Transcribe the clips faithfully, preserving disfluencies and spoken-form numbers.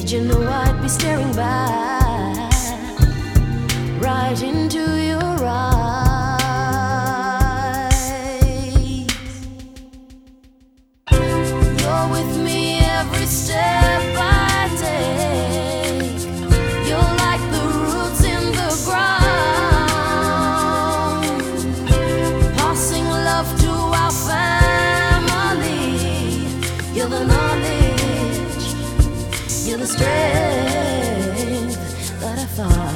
Did you know I'd be staring back right into your eyes? You're with me every step I take. You're like the roots in the ground, passing love to our family. You're the knowledge, you're the strength that I found.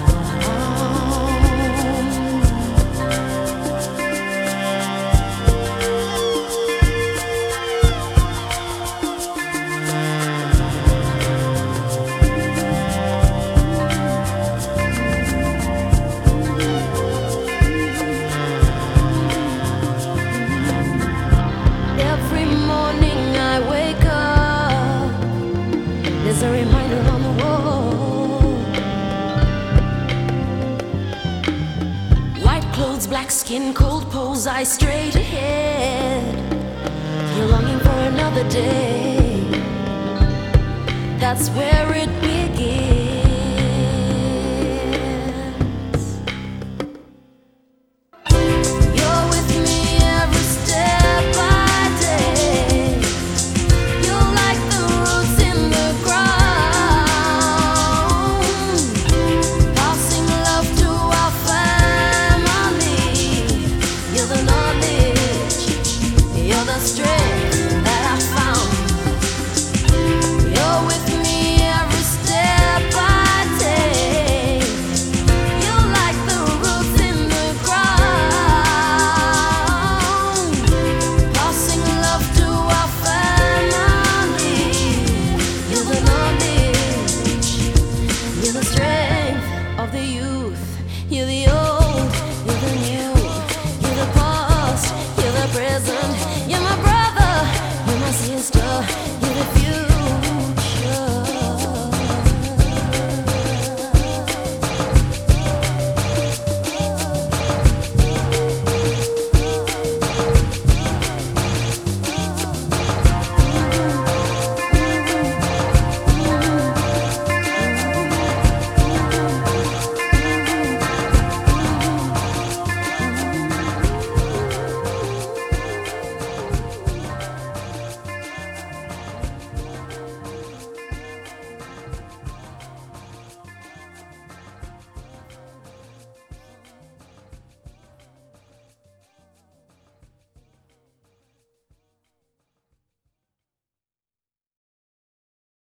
Every morning I wake up, there's a reminder on the wall. White clothes, black skin, cold pose, eyes straight ahead. You're longing for another day. That's where it begins.